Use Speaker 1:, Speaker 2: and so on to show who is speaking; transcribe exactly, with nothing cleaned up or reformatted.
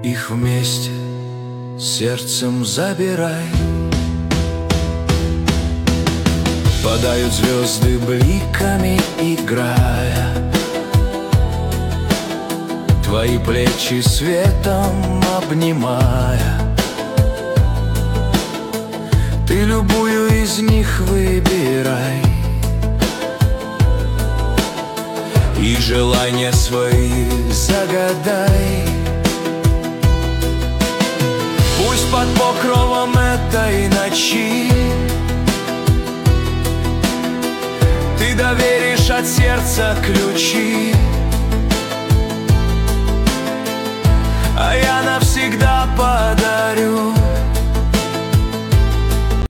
Speaker 1: их вместе сердцем забирай. Падают звезды бликами, играя, твои плечи светом обнимая. Ты любую из них выбирай и желания свои загадай. Пусть под покровом этой ночи ты доверишь от сердца ключи